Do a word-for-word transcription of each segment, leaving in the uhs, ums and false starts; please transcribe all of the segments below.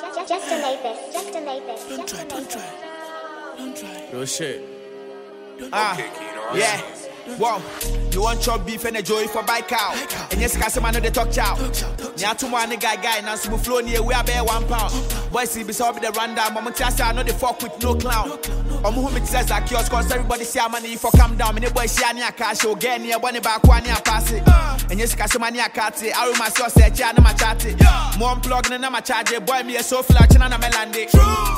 Just a Mavis. Just a Mavis. Don't try, don't try. Don't try. Real shit. Ah, yeah. Wow, you want chop beef and a joy for buy cow. And yes, cause man know they talk chow. Nya to one guy guy now some flow near we are bear one pound. Boys see beside the random moment I say I know they fuck with no clown. I'm who it says that kiosk cause everybody see a money for come down. Many boys see a near cash or get near one back one near pass it. And yes, cause man near cat it. I room myself say I know my chat it. More unplugged and I'm a charge boy me a so flat and I'm a melande.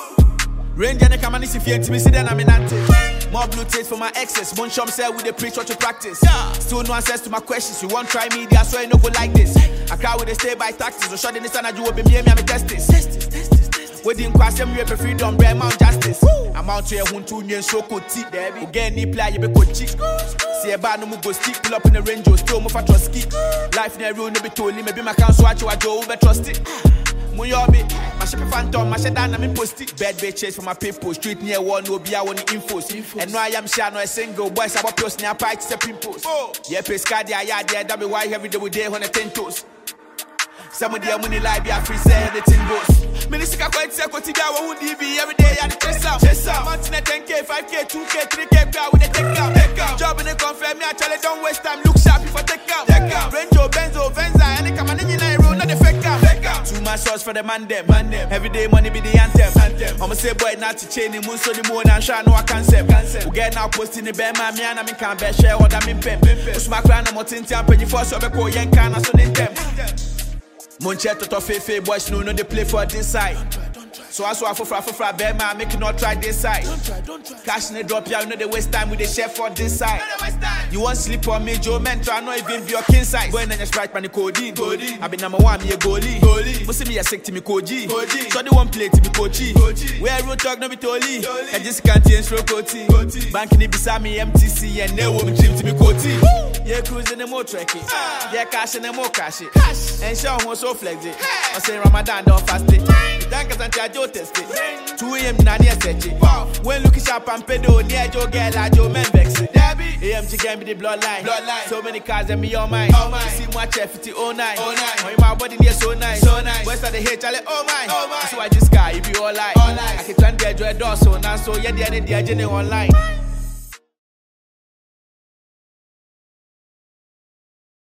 Range and the come and if you ain't me see then I'm in anti. More blue taste for my exes. Munchum said with the preach what you practice. Still no answers to my questions. You won't try me, that's why you no go like this. I cry with the stay by tactics. So shut in this and I do will be me and me test this. We didn't cross them, you have freedom, bread, mount justice. I'm out here, one, two, and so could tea. Again, ni play, you be coach. See a bar, no go stick, pull up in the range, still move for trust ski. Life never will be told, maybe my council, watch what you over trust it. Muyobi, my ship phantom, my shit down, I'm in post it. Bad bitch chase for my people, street near one, no be I want the infos. And now I am sure no a single boys about post near pipes, the pimples. Yeah, pescadia, yeah, yeah, that be why every day we day on the ten toes. Some of the money like be a free say the thing goes. Minister quite say what tiga who D V every day at the chase out. Chase out. Mountain ten K, five K, two K, three K car with the take out. Take out. Job in the confirm me, I tell it don't waste time. Look sharp if I take out. Take out. Range Benzo, Venza, and they come and in the road, not the fake out. Take out. Too much sauce for the man them. Man them. Every day money be the anthem. Anthem. I'ma say boy not to chain him, so the moon and shine no I concept. Concept. We get now posting the bear man, me and I mean can't bear share what I'm in pen. Smack round the mountain and penny for so be call yen can so in them. Moncheto to Fefe boys no no they play for this side. So I saw for for for bear man make you not try this side. Don't try, don't try. Cash in the drop ya, you know they waste time with the chef for this side. You want sleep on me, Joe man try not even be your king size. When you strike man the codeine. I be number one me a goalie. Goalie. Must me a sick to me koji. So the one play to me coachy. Where road talk no be toli. I just can't change for coty. Bank in beside me M T C and no woman gym to me coty. Yeah cruising the more trekking. Yeah cash and the more cash it. And show who so flex it. I say Ramadan don't fast it. Thank us and charge your test it. two A M nani a set it. When looking sharp and pedo near Joe girl like Joe men vex it. A M G game be the bloodline. Bloodline. So many cars and me on mine. Oh my. See my chef fifty oh nine. Oh nine. When my body near so nice. So nice. West of the hate Charlie oh my. Oh my. So I just guy if you all like. All like. I can turn the joy door so now so yeah the end the agenda online.